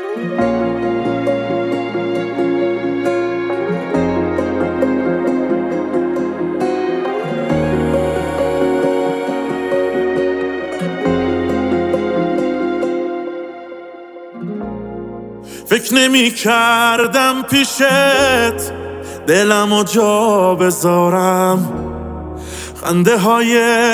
فکر نمی کردم پیشت دلمو جا بذارم، خنده های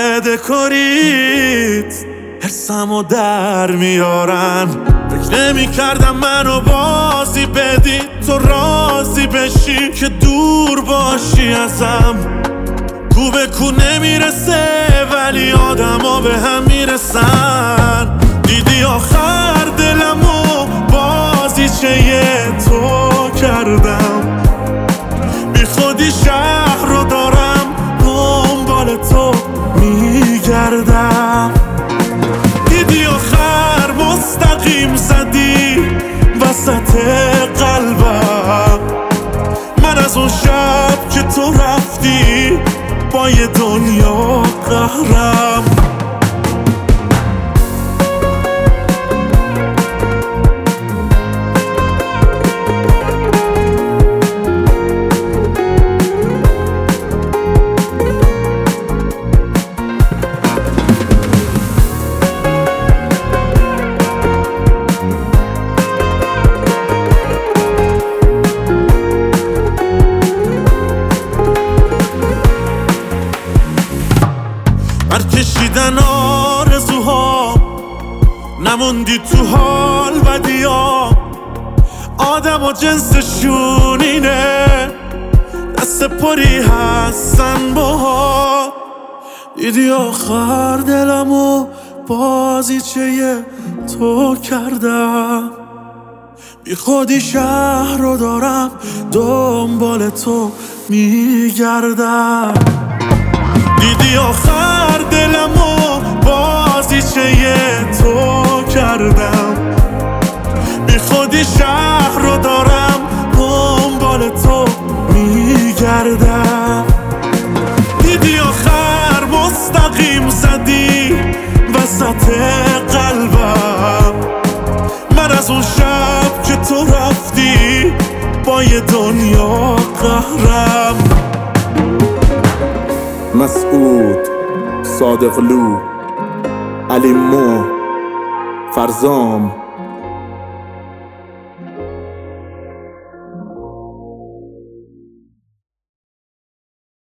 دکوریت حسمو در میارن. فکر نمی کردم منو بازی بدی، تو راضی بشی که دور باشی ازم. کو به کو نمیرسه ولی آدما به هم میرسن. دیدی آخر دلمو بازیچه تو کردم، بی خودی شهر رو دارم دنبال تو میگردم. دیدی آخر مستقیم زدی وسط قلبم، من از اون شب که تو رفتی با یه دنیا قهرم. کشیدن آرزوها نموندی تو حال بدیا، آدم و جنسشون اینه دست پری هستن باها. دیدی آخر دلمو بازیچه تو کردم، بی خودی شهر رو دارم دنبال تو میگردم. دیدی آخر دلمو بازیچه تو کردم، بی خودی شهر رو دارم دنبال تو میگردم. دیدی آخر مستقیم زدی وسط قلبم، من از اون شب که تو رفتی با یه دنیا قهرم. مسعود، صادقلو، علی مو، فرزام